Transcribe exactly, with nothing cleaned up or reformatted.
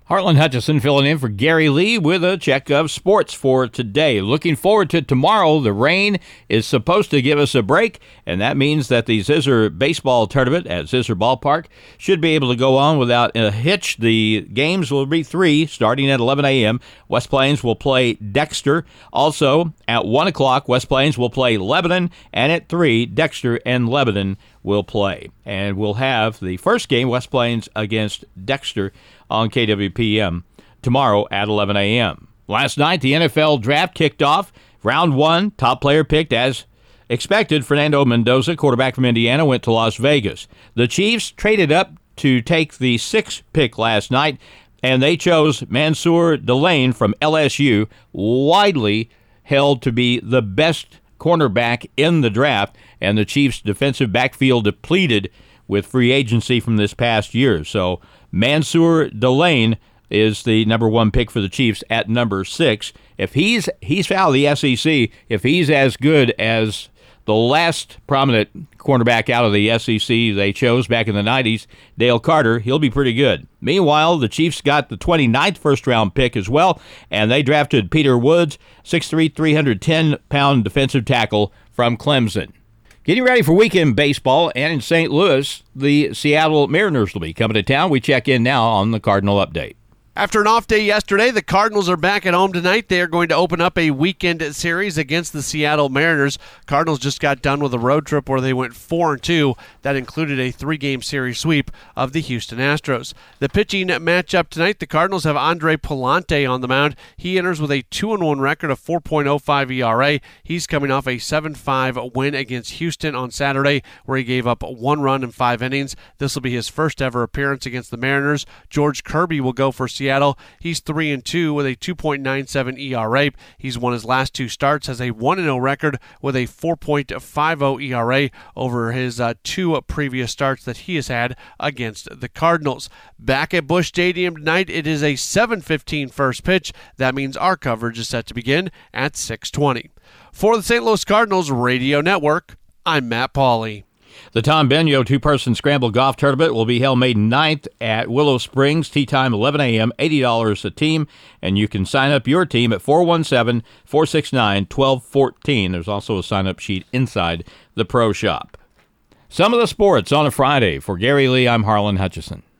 Harlan Hutchison filling in for Gary Lee with a check of sports for today. Looking forward to tomorrow. The rain is supposed to give us a break, and that means that the Zizzer baseball tournament at Zizzer Ballpark should be able to go on without a hitch. The games will be three, starting at eleven a.m. West Plains will play Dexter. Also, at one o'clock, West Plains will play Lebanon, and at three, Dexter and Lebanon will play. And we'll have the first game, West Plains against Dexter, on K W P M tomorrow at eleven a.m. Last night, the N F L draft kicked off. Round one, top player picked as expected. Fernando Mendoza, quarterback from Indiana, went to Las Vegas. The Chiefs traded up to take the sixth pick last night, and they chose Mansour Delane from L S U, widely held to be the best cornerback in the draft, and the Chiefs' defensive backfield depleted with free agency from this past year. So Mansour Delane is the number one pick for the Chiefs at number six. If he's he's out of the S E C, if he's as good as the last prominent cornerback out of the S E C they chose back in the nineties, Dale Carter, he'll be pretty good. Meanwhile, the Chiefs got the twenty-ninth first-round pick as well, and they drafted Peter Woods, six three, three hundred ten pound defensive tackle from Clemson. Getting ready for weekend baseball, and in Saint Louis, the Seattle Mariners will be coming to town. We check in now on the Cardinal Update. After an off day yesterday, the Cardinals are back at home tonight. They are going to open up a weekend series against the Seattle Mariners. Cardinals just got done with a road trip where they went four and two. That included a three-game series sweep of the Houston Astros. The pitching matchup tonight, the Cardinals have Andre Pallante on the mound. He enters with a two and one record of four point oh five E R A. He's coming off a seven five win against Houston on Saturday, where he gave up one run in five innings. This will be his first ever appearance against the Mariners. George Kirby will go for Seattle. Seattle. He's three and two with a two point nine seven E R A. He's won his last two starts, has a one and oh record with a four point five oh E R A over his uh, two previous starts that he has had against the Cardinals. Back at Busch Stadium tonight, it is a seven fifteen first pitch. That means our coverage is set to begin at six twenty. For the Saint Louis Cardinals Radio Network, I'm Matt Pauley. The Tom Benyo two-person scramble golf tournament will be held May ninth at Willow Springs. Tee time eleven a.m., eighty dollars a team, and you can sign up your team at four one seven, four six nine, one two one four. There's also a sign-up sheet inside the pro shop. Some of the sports on a Friday. For Gary Lee, I'm Harlan Hutchison.